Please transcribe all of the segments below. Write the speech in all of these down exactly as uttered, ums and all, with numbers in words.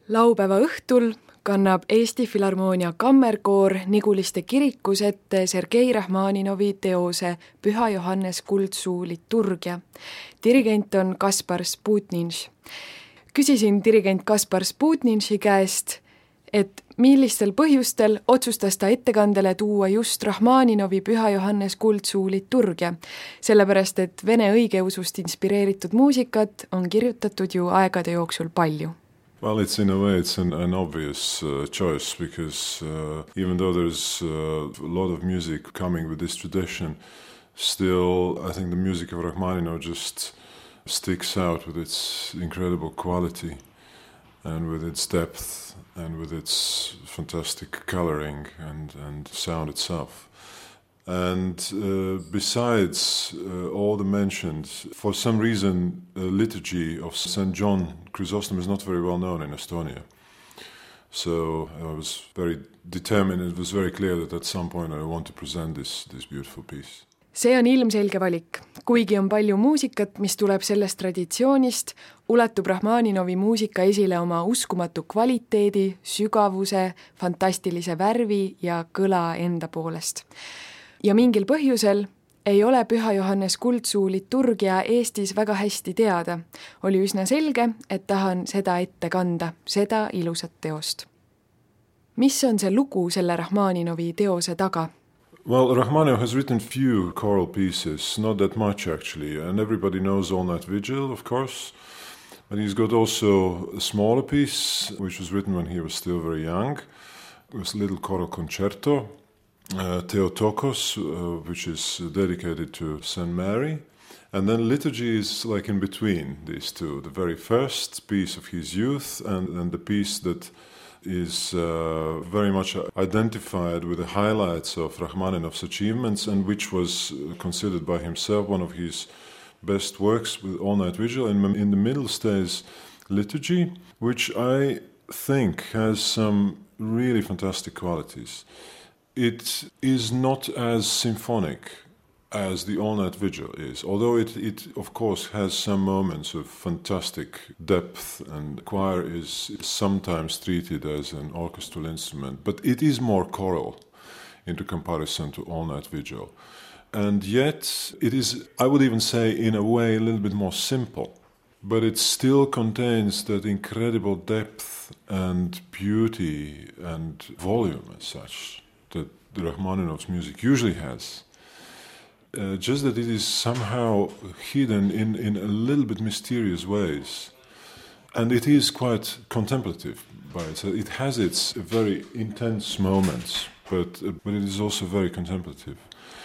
Laupäeva õhtul kannab Eesti Filharmoonia kammerkoor Niguliste kirikus ette Sergei Rahmaninovi teose Püha Johannes Kuldsuu liturgia. Dirigent on Kaspar Sputninš. Küsisin dirigent Kaspar Sputninši käest, et millistel põhjustel otsustas ta ettekandele tuua just Rahmaninovi Püha Johannes Kuldsuu liturgia, sellepärast et vene õigeusust inspireeritud muusikat on kirjutatud ju aegade jooksul palju. Well, it's in a way, it's an, an obvious uh, choice because uh, even though there's uh, a lot of music coming with this tradition, still I think the music of Rachmaninov just sticks out with its incredible quality and with its depth and with its fantastic coloring and, and sound itself. And uh, besides uh, all the mentioned, for some reason, the liturgy of Saint John Chrysostom is not very well known in Estonia. So I was very determined, it was very clear that at some point I want to present this, this beautiful piece. See on ilmselge valik. Kuigi on palju muusikat, mis tuleb sellest traditsioonist, ulatub Rahmaninovi muusika esile oma uskumatu kvaliteedi, sügavuse, fantastilise värvi ja kõla enda poolest. Ja mingil põhjusel ei ole Püha Johannes Kuldsuu liturgia Eestis väga hästi teada. Oli üsna selge, et tahan seda ette kanda, seda ilusat teost. Mis on see lugu selle Rahmaninovi teose taga? Well, Rachmaninov has written few choral pieces, not that much actually, and everybody knows All Night Vigil, of course. But he's got also a smaller piece, which was written when he was still very young. It was a little choral concerto. Uh, Theotokos, uh, which is dedicated to Saint Mary. And then liturgy is like in between these two. The very first piece of his youth and, and the piece that is uh, very much identified with the highlights of Rachmaninov's achievements and which was considered by himself one of his best works with All Night Vigil. And in the middle stays liturgy, which I think has some really fantastic qualities. It is not as symphonic as the All Night Vigil is, although it, it of course has some moments of fantastic depth and the choir is sometimes treated as an orchestral instrument, but it is more choral into comparison to All Night Vigil. And yet it is, I would even say in a way, a little bit more simple, but it still contains that incredible depth and beauty and volume as such that the Rachmaninoff's music usually has. Uh, just that it is somehow hidden in, in a little bit mysterious ways. And it is quite contemplative by it. So it has its very intense moments, but, uh, but it is also very contemplative.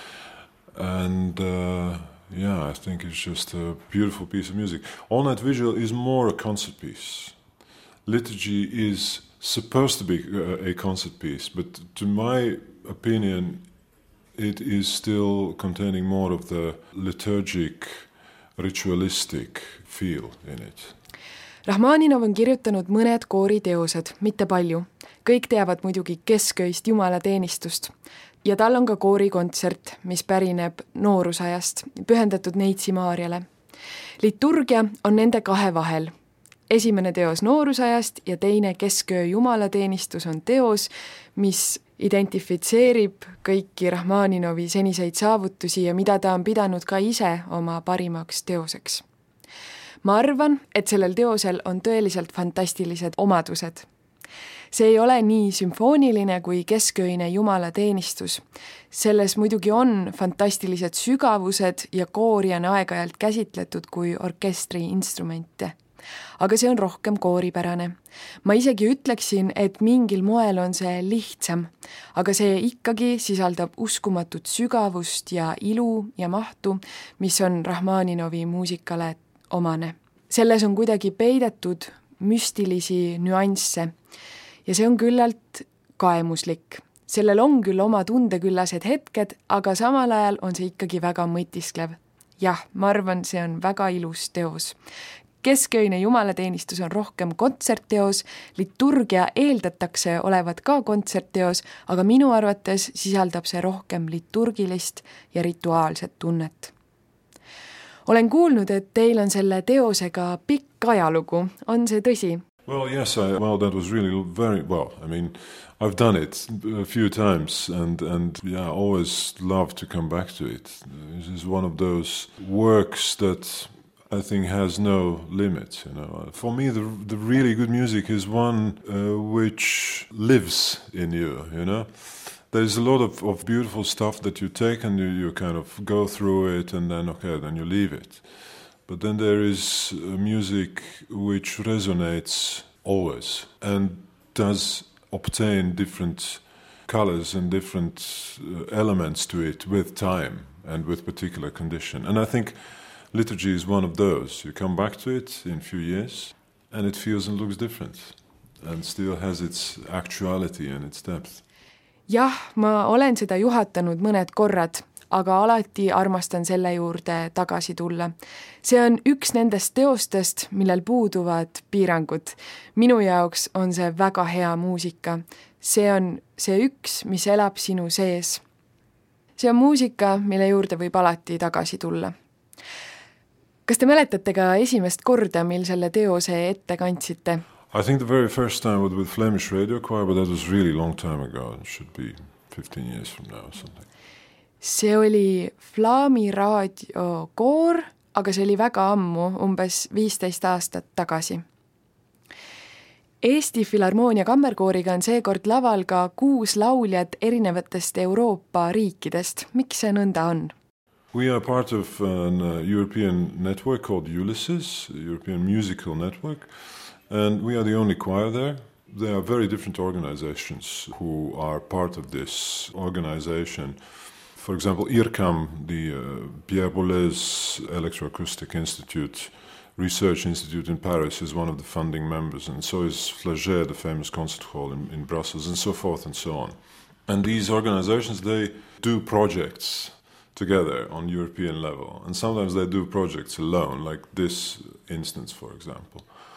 And uh, yeah, I think it's just a beautiful piece of music. All Night Vigil is more a concert piece. Liturgy is supposed to be a concert piece, but to my opinion, it is still containing more of the liturgic, ritualistic feel in it. Rahmaninov on kirjutanud mõned kooriteosed, mitte palju. Kõik teavad muidugi kesköist jumalateenistust. Ja tal on ka koorikontsert, mis pärineb noorusajast, pühendatud Neitsi Maarjale. Liturgia on nende kahe vahel. Esimene teos noorusajast ja teine kesköö jumalateenistus on teos, mis identifitseerib kõiki Rahmaninovi seniseid saavutusi ja mida ta on pidanud ka ise oma parimaks teoseks. Ma arvan, et sellel teosel on tõeliselt fantastilised omadused. See ei ole nii sümfooniline kui kesköine jumalateenistus. Selles muidugi on fantastilised sügavused ja koori on aeg-ajalt käsitletud kui orkestri instrumente. Aga see on rohkem kooripärane. Ma isegi ütleksin, et mingil moel on see lihtsam, aga see ikkagi sisaldab uskumatut sügavust ja ilu ja mahtu, mis on Rahmaninovi muusikale omane. Selles on kuidagi peidetud müstilisi nüansse ja see on küllalt kaemuslik. Sellel on küll oma tundeküllased hetked, aga samal ajal on see ikkagi väga mõtisklev. Jah, ma arvan, see on väga ilus teos. Kesköine jumalateenistus on rohkem kontsertteos, liturgia eeldatakse olevat ka kontsertteos, aga minu arvates sisaldab see rohkem liturgilist ja rituaalset tunnet. Olen kuulnud, et teil on selle teosega pikk ajalugu. On see tõsi? Well, yes, I, well, that was really very, well, I mean, I've done it a few times and, and yeah, I always love to come back to it. This is one of those works that I think has no limit, you know. For me, the the really good music is one uh, which lives in you, you know. There's a lot of, of beautiful stuff that you take and you, you kind of go through it and then, okay, then you leave it. But then there is music which resonates always and does obtain different colors and different uh, elements to it with time and with particular condition. And I think liturgy is one of those. You come back to it in a few years and it feels and looks different and still has its actuality and its depth. Jah, ma olen seda juhatanud mõned korrad, aga alati armastan selle juurde tagasi tulla. See on üks nendest teostest, millel puuduvad piirangud. Minu jaoks on see väga hea muusika. See on see üks, mis elab sinu sees. See on muusika, mille juurde võib alati tagasi tulla. Kas te mäletate ka esimest korda, mil selle teose ette kandsite? I think the very first time was with Flemish Radio Choir, but that was really long time ago. It should be fifteen years from now or something. See oli Flaami raadio koor, aga see oli väga ammu, umbes viisteist aastat tagasi. Eesti Filharmoonia kammerkooriga on seekord laval ka kuus lauljat erinevatest Euroopa riikidest. Miks see nõnda on? We are part of an uh, European network called Ulysses, European Musical Network, and we are the only choir there. There are very different organizations who are part of this organization. For example, I R C A M, the uh, Pierre Boulez Electroacoustic Institute, Research Institute in Paris, is one of the funding members, and so is Flagey, the famous concert hall in, in Brussels, and so forth and so on. And these organizations, they do projects together on European level, and sometimes they do projects alone, like this instance, for example.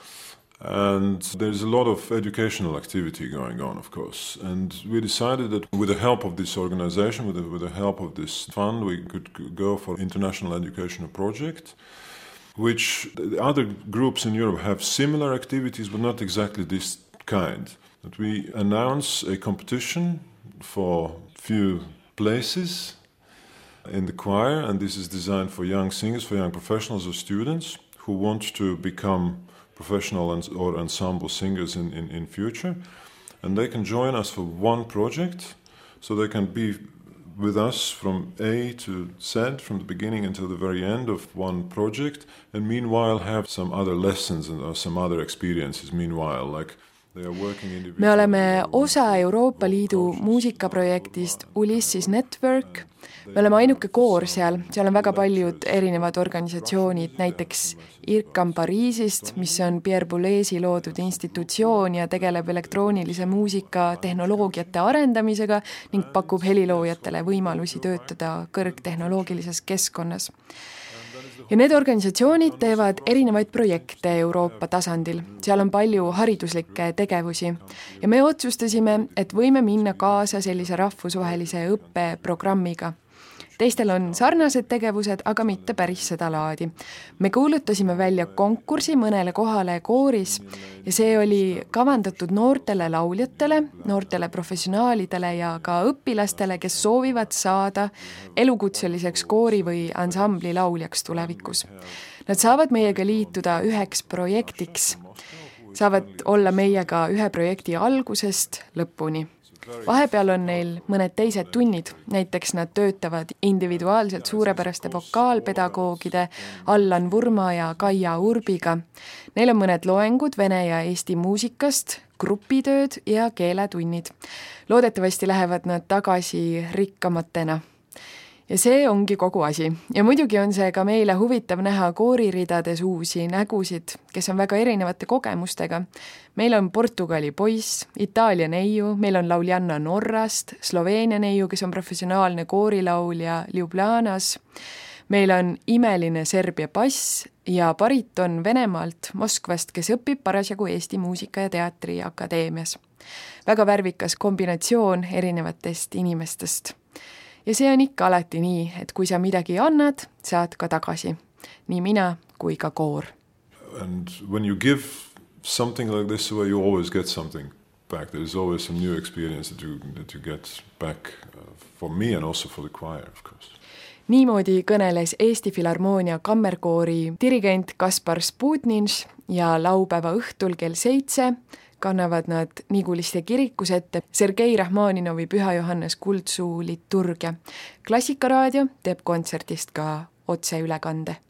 And there's a lot of educational activity going on, of course. And we decided that with the help of this organization, with the, with the help of this fund, we could go for international educational project, which the other groups in Europe have similar activities, but not exactly this kind. That we announce a competition for few places in the choir, and this is designed for young singers, for young professionals or students who want to become professional or ensemble singers in, in, in future. And they can join us for one project, so they can be with us from A to Z, from the beginning until the very end of one project, and meanwhile have some other lessons and or some other experiences meanwhile, like me oleme osa Euroopa Liidu muusikaprojektist Ulysses Network. Me oleme ainuke koor seal, seal on väga paljud erinevad organisatsioonid, näiteks I R C A M Pariisist, mis on Pierre Boulezi loodud institutsioon ja tegeleb elektroonilise muusika tehnoloogiate arendamisega ning pakub heliloojatele võimalusi töötada kõrgtehnoloogilises keskkonnas. Ja need organisatsioonid teevad erinevaid projekte Euroopa tasandil. Seal on palju hariduslikke tegevusi. Ja me otsustasime, et võime minna kaasa sellise rahvusvahelise õppeprogrammiga. Teistel on sarnased tegevused, aga mitte päris seda laadi. Me kuulutasime välja konkursi mõnele kohale kooris ja see oli kavandatud noortele lauljatele, noortele professionaalidele ja ka õpilastele, kes soovivad saada elukutseliseks koori või ansambli lauljaks tulevikus. Nad saavad meiega liituda üheks projektiks, saavad olla meiega ühe projekti algusest lõpuni. Vahepeal on neil mõned teised tunnid, näiteks nad töötavad individuaalselt suurepäraste vokaalpedagoogide Allan Vurma ja Kaia Urbiga. Neil on mõned loengud vene ja eesti muusikast, grupitööd ja keeletunnid. Loodetavasti lähevad nad tagasi rikkamatena. Ja see ongi kogu asi. Ja muidugi on see ka meile huvitav näha kooriridades uusi nägusid, kes on väga erinevate kogemustega. Meil on Portugali poiss, Itaalia neiu, meil on lauljanna Norrast, Sloveenia neiu, kes on professionaalne koorilaulja Ljubljanas. Meil on imeline Serbia bass ja bariton Venemaalt, Moskvast, kes õpib parasjagu Eesti Muusika- ja Teatriakadeemias. Väga värvikas kombinatsioon erinevatest inimestest. Ja see on ikka alati nii, et kui sa midagi annad, saad ka tagasi. Nii mina kui ka koor. And when you give something like this where you always get something back. There's always some new experience that you, that you get back uh, for me and also for the choir, of course. Niimoodi kõneles Eesti Filharmoonia kammerkoori dirigent Kaspar Sputnins ja laupäeva õhtul kell seitse kannavad nad Niguliste kirikus ette Sergei Rahmaninovi Püha Johannes Kuldsuu liturgia. Klassikaraadio teeb kontserdist ka otseülekande.